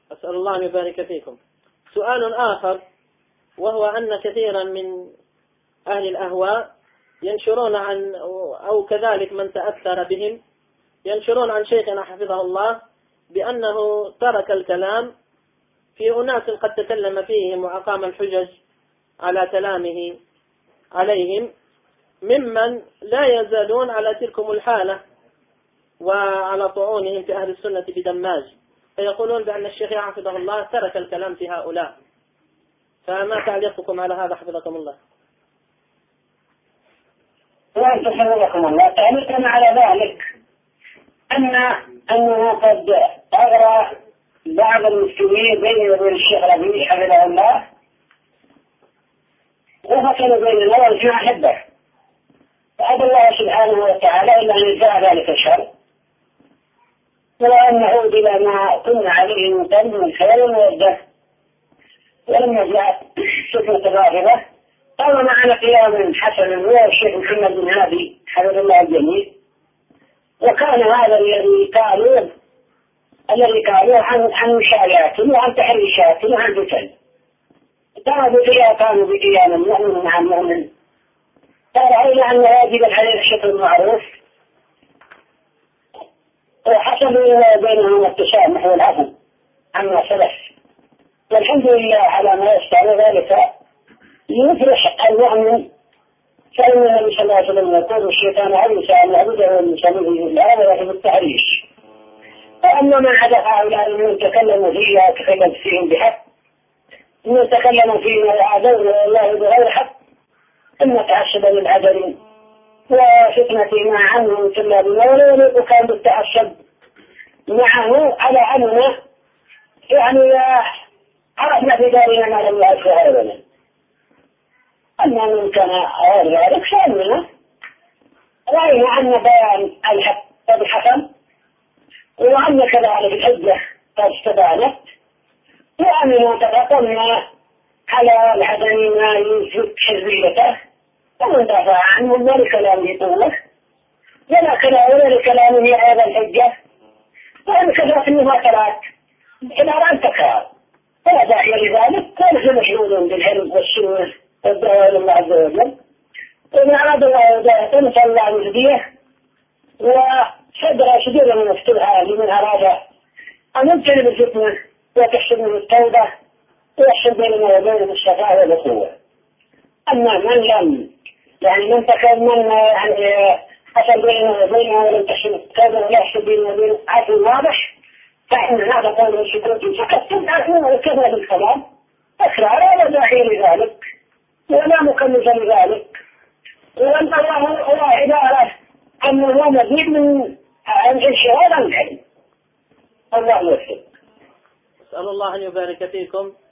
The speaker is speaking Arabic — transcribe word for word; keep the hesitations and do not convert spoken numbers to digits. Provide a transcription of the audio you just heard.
أسأل الله أن يبارك فيكم. سؤال آخر، وهو أن كثيرا من أهل الأهواء ينشرون عن أو كذلك من تأثر بهم ينشرون عن شيخنا حفظه الله بأنه ترك الكلام في أناس قد تكلم فيهم وأقام الحجج على كلامه عليهم، ممن لا يزالون على تلكم الحالة وعلى طعونهم في أهل السنة بدماج، فيقولون بأن الشيخ حفظه الله ترك الكلام في هؤلاء. فما تعليقكم على هذا حفظكم الله؟ وأنتم حفظكم الله تعليقنا على ذلك أن أنه قد أغرى بعض المسلمين بين وبين الشيخ ربيع حفظه الله، وفصل بيننا ونحن أحبه، فأبى الله سبحانه وتعالى إلا أن يجزع ذلك الشر، ولا أن نعود إلى ما كنا عليه من قبل من خير ومودة. ولما جاءت فتنة الرافضة قام معنا قيام حسنا هو الشيخ محمد بن هادي حفظه الله الجميع، وكان هذا الذي قالوه الذي قالوه عن عن مشايعاتهم وعن تحريشاتهم وعن فتن، كانوا بقيام كانوا بقيام المؤمن مع المؤمن. فرأينا أن واجبا علينا الشكر المعروف، وحصل بينهم التسامح والعفو عما سلف، والحمد لله على ما يستعمل ذلك يفرح المؤمن. فإن النبي صلى الله عليه وسلم يقول الشيطان عبس أن يعبده والمسلمين الآن ويحب التحريش. فأما من عدا هؤلاء من تكلموا فيها وتكلم فيهم بحق، من تكلموا فيهم وعادوا الله بغير حق، إما تعصبا للعدل وفتنة ما عنه كلا بمولى، وكان بالتعصب معه على عنه، يعني عرفنا في دارنا ما لم يعرفه غيرنا. أما من كان غير ذلك فإننا رأينا أن بيان الحق قد حكم، وأن كذلك الحجة قد استبانت، وأننا تفقنا على العدم ما يثبت حزبيته، ومن دافع عنه ولا لكلامه طوله ولا كلام ولا لكلامه هذا الحجة، وأن كثرة المماثلات إلى أن تكرار، فلا داعي لذلك. ونحن مشغولون بالعلم والسنة والدعوة إلى الله عز وجل، وإن أراد الله هدايته نسأل الله أن يهديه وصدر صدورا مفتوحة لمن أراد أن يجتنب الفتنة وتحسن من التوبة ويحسن بيننا وبينهم الشفاعة والأخوة. أما من لم يعني من تكلم يعني حصل بيننا وبينه ولم تحسن التوبة ولا يحسن بيننا وبينه عفو واضح، فإن هذا قول السكوت فقد تبعثون وكذا بالكلام أسرار ولا داعي لذلك ولا مكلف لذلك. وأن الله هو عبارة أنه مزيد من انشغال عن العلم. الله يوفق. أسأل الله أن يبارك فيكم.